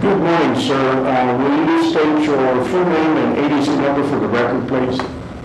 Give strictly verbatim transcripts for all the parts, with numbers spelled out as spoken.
Good morning, sir. Uh, will you state your full name and A D C number for the record, please?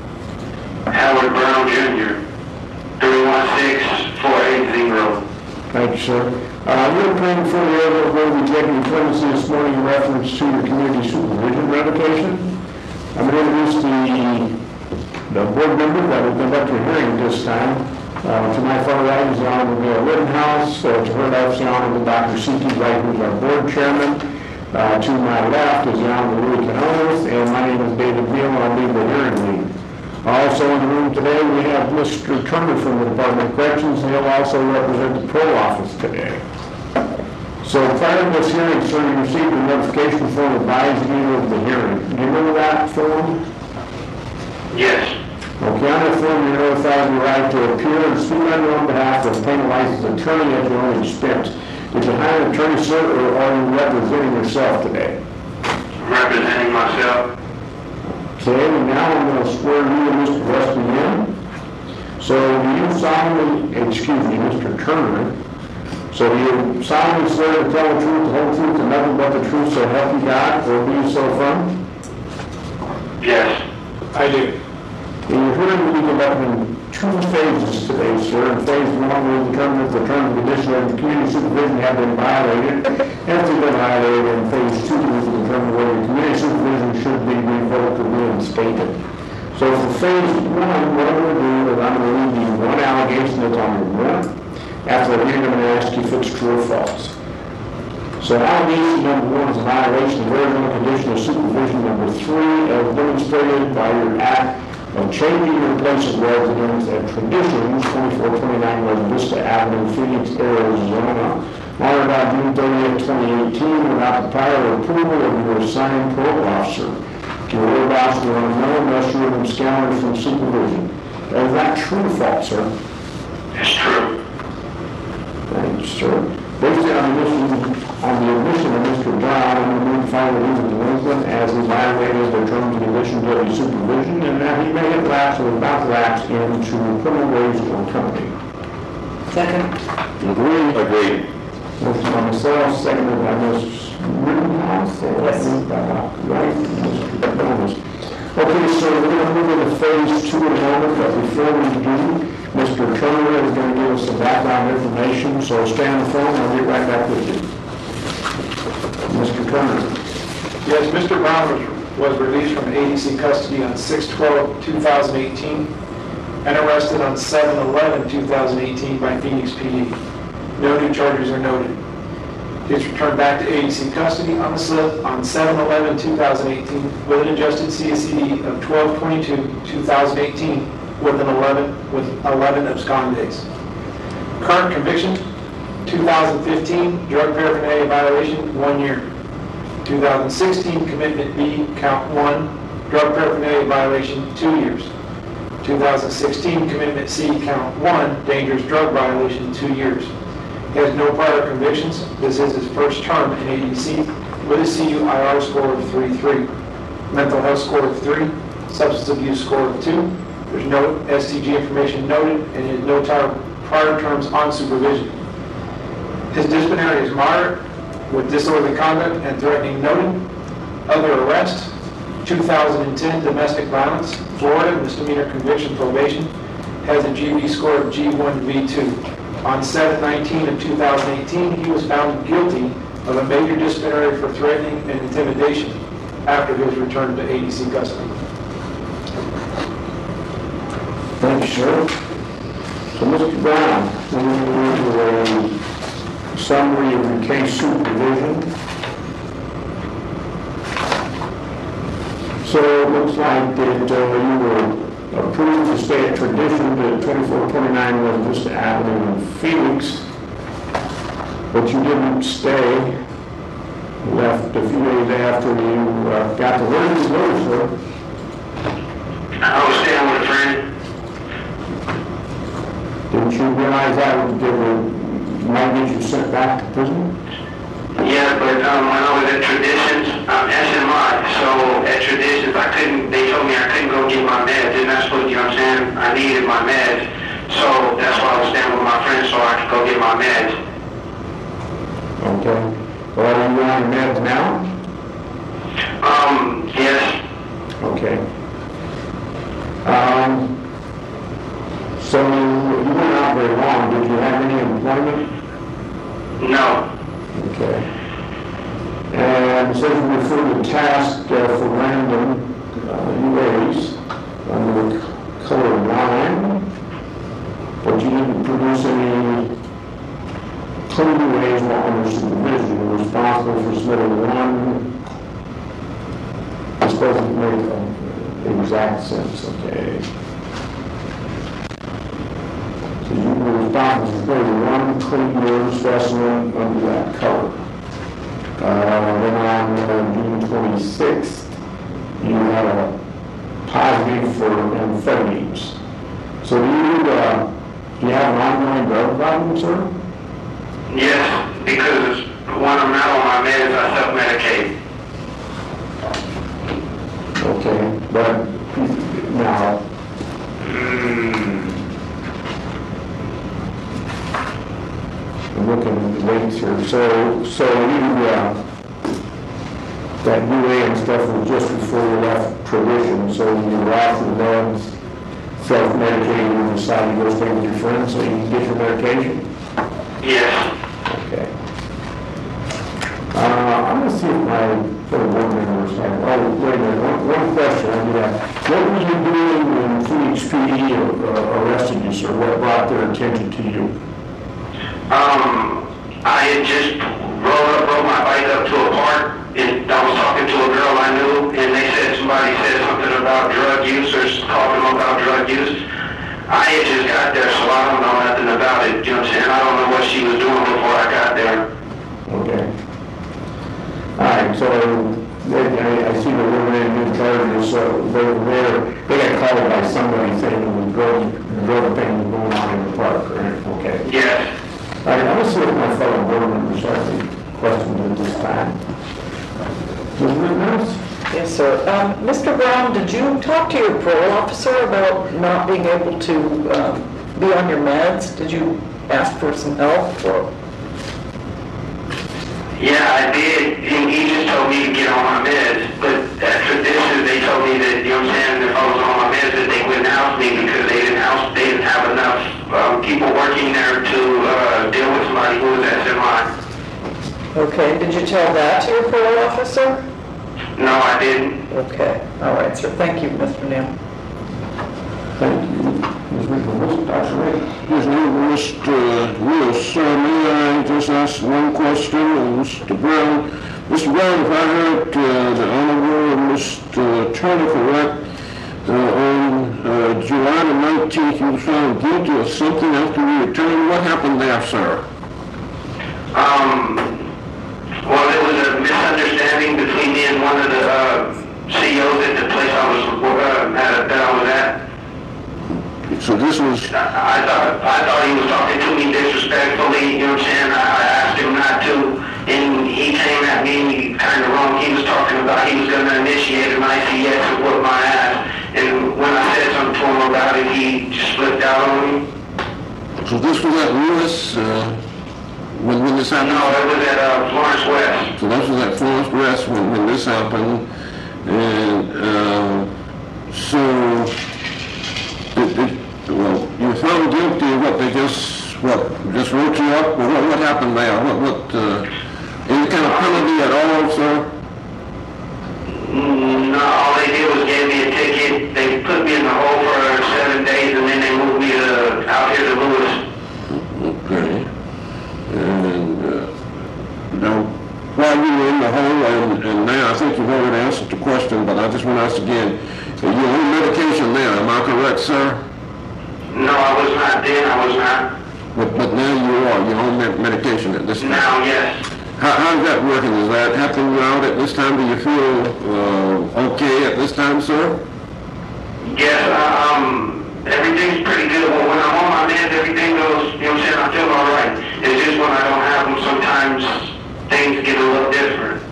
Howard Brown, Junior three one six, four eight zero. Thank you, sir. Uh, you're appearing for the order of board of executive clemency this morning in reference to your community supervision revocation. I'm going to introduce the, the board member that will conduct your hearing this time. Uh, to my far right is the Honorable Mayor Rittenhouse. Uh, to her left is the Honorable Doctor C T Wright, who is our board chairman. Uh, to my left is the Honorable Louis Canones, and my name is David Beal, and I'll be the hearing lead. Also in the room today, we have Mister Turner from the Department of Corrections, and he'll also represent the parole office today. So prior to this hearing, sir, you received a notification form advising you of the hearing. Do you remember that form? Yes. Okay, on that form, you're notified your right to appear and speak on your own behalf as a licensed attorney at your own expense. Did you hire an attorney, sir, or are you representing yourself today? I'm representing myself. Okay, and now I'm going to swear you and Mister Weston in. So do you solemnly, excuse me, Mister Turner, so do you solemnly swear to tell the truth, the whole truth, and nothing but the truth, so help you God, or be you so firm? Yes. I do. The hearing will be conducted in two phases today, sir. In phase one, we'll determine if the terms and conditions of the community supervision have been violated. And if they've been violated, in phase two, we will determine whether the community supervision should be revoked or reinstated. So for phase one, what I'm going to do is I'm going to read the one allegation that's on your warrant. After that, I'm going to ask you if it's true or false. So allegation number one is a violation of original condition of supervision number three, as demonstrated by your act of changing your place of residence at Traditions, twenty-four twenty-nine West Vista Avenue, Phoenix, Arizona, on about June thirtieth, twenty eighteen, without the prior approval of your assigned parole officer. Your whereabouts were unknown unless you were absconded from supervision. Is that true or false, sir? It's true. Thank you, sir. Based on the admission, on the admission of Mister Brown, I'm going to find that he's a delinquent as he violated the terms and conditions of his supervision, and that he may have lapsed or about to lapse into criminal ways or company. Second. Agree? Agreed. Motion by myself, seconded by Miz Rittenhouse. Yes. Right, Mister Jones. Okay, so we're going to move into phase two in a moment, but before we do, Mister Turner is going to give us some background information, so stay on the phone and I'll get right back with you. Mister Turner. Yes, Mister Brown was, was released from A D C custody on six twelve two thousand eighteen and arrested on seven eleven two thousand eighteen by Phoenix P D. No new charges are noted. He was returned back to A D C custody on the slip on seven eleven two thousand eighteen with an adjusted C S C D of twelve twenty-two two thousand eighteen with an eleven with eleven abscond days. Current conviction: two thousand fifteen drug paraphernalia violation, one year. two thousand sixteen commitment B, count one, drug paraphernalia violation, two years. two thousand sixteen commitment C, count one, dangerous drug violation, two years. He has no prior convictions. This is his first term in A D C with a C U I R score of three three, mental health score of three, substance abuse score of two. There's no S T G information noted, and he has no prior terms on supervision. His disciplinary is moderate, with disorderly conduct and threatening noted. Other arrest: two thousand ten domestic violence, Florida misdemeanor conviction probation, has a G V score of G one V two. On seven nineteen of two thousand eighteen, he was found guilty of a major disciplinary for threatening and intimidation after his return to A D C custody. Thank you, sir. So, Mister Brown, we're going to do a summary of your case supervision. So it looks like that uh, you were approved to stay at Tradition at twenty-four twenty-nine West Vista Avenue in Phoenix, but you didn't stay. You left a few days after you uh, got the word to go, sir. I was staying with a friend. Didn't you realize that would give a, might get you sent back to prison? Yeah, but um, when I was at Traditions, um, S M I, so at Traditions, I couldn't, they told me I couldn't go get my meds. They're not supposed to, you know what I'm saying? I needed my meds. So that's why I was staying with my friends so I could go get my meds. Okay. Or are you on your meds now? Um, yes. Okay. Um, so you were not very long. Did you have any employment? No. Okay. And it says you refer to task uh, for random uh, U As under the c- color line, but you didn't produce any clean U As while under supervision. You're responsible for submitting one. This doesn't make uh, exact sense, okay? So you were responsible for submitting one clean U A specimen under that color. Uh, then on uh, June twenty-sixth, you had a positive for amphetamines. So do you, uh, do you have an ongoing drug problem, sir? Yes, because when I'm not on my meds, I self-medicate. Okay, but now, Mm, I'm looking at the dates here. So, so you, uh, that U A and stuff was just before you left tradition, so you were off the meds, self-medicating, and decided to go stay with your friends so you can get your medication? yes. Okay. Uh, I'm gonna see if my fellow board members have, oh, wait a minute, one, one question I do have. What were you doing when Phoenix P D uh, arrested you, sir? What brought their attention to you? Um, I had just rolled up, rode my bike up to a park, and I was talking to a girl I knew, and they said somebody said something about drug use or talking about drug use. I had just got there, so I don't know nothing about it. You know what I'm saying? I don't know what she was doing before I got there. Okay. All right, so they, I, I see the women in new charges, so they were there, they got called by somebody saying the drug, the drug thing was going on in the park, right? Okay. Yes. All right, I'm gonna see if my fellow board members have any questions at this time. Miz Rittenhouse? Yes, sir. Um, Mister Brown, did you talk to your parole officer about not being able to um, be on your meds? Did you ask for some help or? Yeah, I did, and he just told me to get on my meds, but at tradition, they told me that, you know what I'm saying, if I was on my meds, that they wouldn't house me because they didn't house, they didn't have enough um, people working there to uh, deal with somebody who was S M I. Okay, did you tell that to your parole officer? No, I didn't. Okay, all right, sir. Thank you, Mister Neal. Thank you. Miz Rittenhouse, Doctor Ray? Yes, Mister Lewis, sir, may I just ask one question of Mister Brown? Mister Brown, if I heard uh, the Honorable Mister Turner correct, uh, on uh, July the nineteenth, you were found guilty of something after you returned. What happened there, sir? Um, well, there was a misunderstanding between me and one of the uh, C E Os at the place I was uh, at, that I was at. So this was, I, I thought I thought he was talking to me disrespectfully. You know what I'm saying? I, I asked him not to, and he came at me kind of wrong. He was talking about he was going to initiate an I C S and whip my ass. And when I said something to him about it, he just flipped out on me. so this was at Lewis, uh, when, when this happened? No, it was at uh, Florence West. So this was at Florence West when, when this happened, and uh, so it, it, well, you were found guilty. What they just what just wrote you up? Or what, what happened there? What what uh, any kind of penalty at all, sir? Mm, No, all they did was gave me a ticket. They put me in the hole for seven days, and then they moved me to out here to Lewis. Okay. And uh, now, while you were in the hole, and, and now I think you've already answered the question, but I just want to ask again, you're on medication now, am I correct, sir? No, I was not then. I was not. But, but now you are, you're on med- medication at this time. Now, yes. How, how's that working? Is that helping you out at this time? Do you feel uh, okay at this time, sir? Yes, uh, um, everything's pretty good. Well, when I'm on my meds, everything goes, you know what I'm saying, I feel all right. It's just when I don't have them, sometimes things get a little different.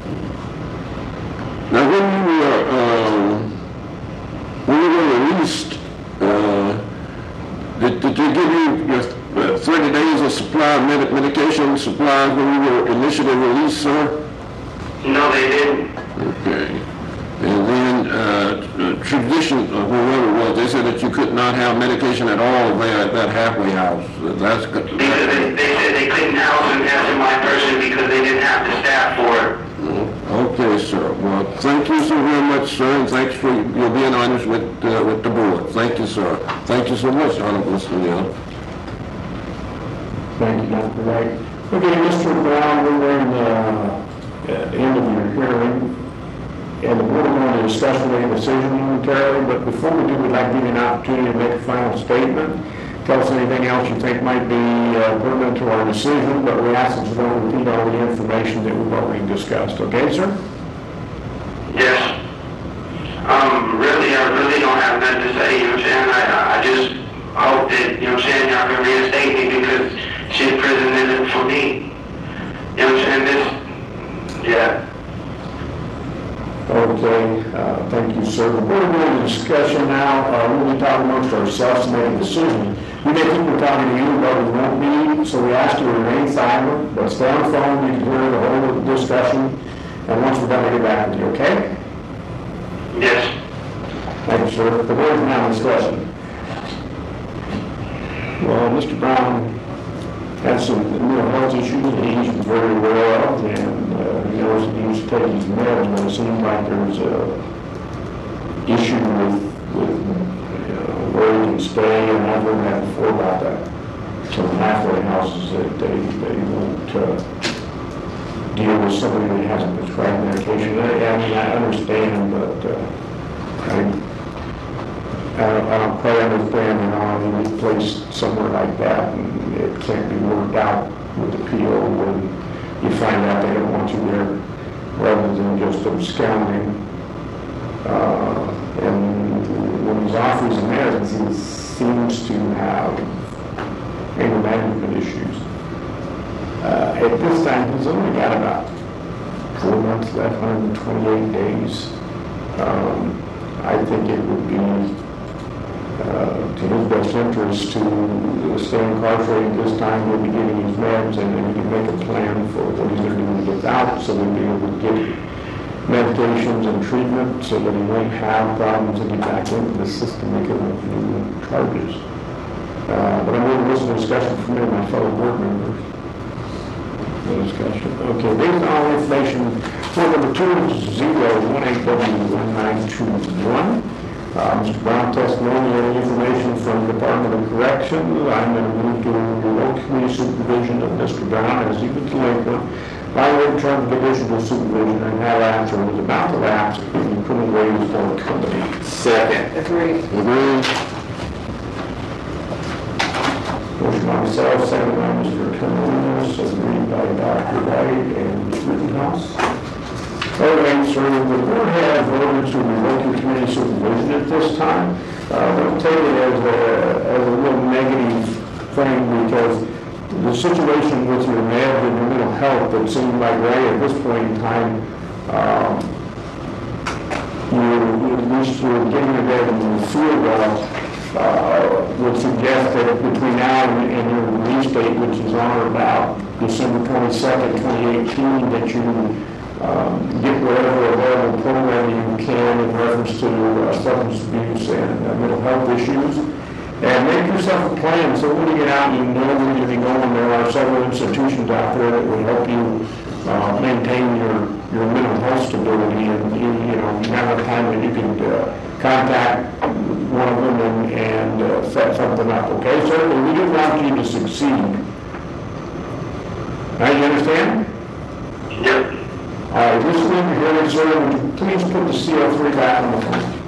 Now, when you were, um, when you were released, uh, did, did they give you your uh, thirty days of supply of med- medication? medication supplies when you were initially released, sir? No, they didn't. Okay. And then, uh, tradition, or whoever it was, they said that you could not have medication at all there at that halfway house. That's good. Because they, they said they couldn't house an S M I person because they didn't have the staff for it. Okay, sir. Well, thank you so very much, sir, and thanks for your being honest with, uh, with the board. Thank you, sir. Thank you so much, Honorable Mister Neal. Thank you, Doctor Wright. Okay, Mister Brown, we're in the uh, end of your hearing, and the board is going to discuss and make a decision momentarily, but before we do, we'd like to give you an opportunity to make a final statement. Tell us anything else you think might be uh, pertinent to our decision, but we ask that you don't repeat all the information that we've already discussed. Okay, sir? Yes. Um, really, I really don't have nothing to say, you know what I'm saying? I, I just hope that, you know what I'm saying, y'all can reinstate me because shit, prison isn't for me. You know what I'm saying? This, yeah. Okay, uh, thank you, sir. We're going to go into discussion now. Uh, we'll be talking amongst ourselves to make a decision. We may think we're talking to you, but we won't be, so we ask you to remain silent, but stay on the phone. You can hear the whole discussion, and once we're done, we'll get back with you, okay? Yes. Thank you, sir. The board is now in discussion. Well, Mister Brown has some mental health issues that he's very aware of, and uh, he knows that he needs to take his meds, but it seems like there's a issue with, with uh, where he can stay, and I've heard that before about that. Some halfway houses that they, they won't uh, deal with somebody that hasn't prescribed medication. I, I mean, I understand, but uh, I I don't, I don't quite understand how he was placed somewhere like that, and it can't be worked out with the P O when you find out they don't want you there, rather than just absconding. Uh, and when he's off his meds, he seems to have anger management issues. Uh, at this time, he's only got about four months left, one hundred twenty-eight days. Um, I think it would be Uh, to his best interest to stay incarcerated this time. He'll be getting his meds, and then he can make a plan for what he's going to do when he gets out, so he'll be able to get medications and treatment so that he won't have problems and get back into the system because of new charges. Uh, but I'm going to listen to discussion from my fellow board members. No discussion. Okay, based on all information, board number two zero one eight W one nine two one. Uh, Mister Brown testimony and information from the Department of Corrections. I'm going to move to remote community supervision of Mister Brown as he was delinquent, violated terms of additional supervision, and had lapsed or was about to lapse in criminal ways for the company. Second. Agreed. Agreed. Motion by myself, second by Mister Canonis, agreed by Doctor White and Miz Rittenhouse. All right, sir, the board has voted to revoke your community supervision at this time. Uh, don't take it as a, as a real negative thing, because the situation with your meds and your mental health, it seems like right at this point in time, um, you, at least you're getting your bed and you feel well, uh, would suggest that between now and, and your release date, which is on or about December twenty-second, twenty eighteen, that you Um, get whatever available programming you can in reference to uh, substance abuse and uh, mental health issues. And make yourself a plan so when you get out, you know where you're going to be going. There are several institutions out there that will help you uh, maintain your, your mental health stability. And you, you know, you have a time that you can uh, contact one of them and, and uh, set something up. Okay, sir? But we do want you to succeed. Now, you understand? Yep. All right, this is your hearing, sir. Would you please put the C O three back on the phone?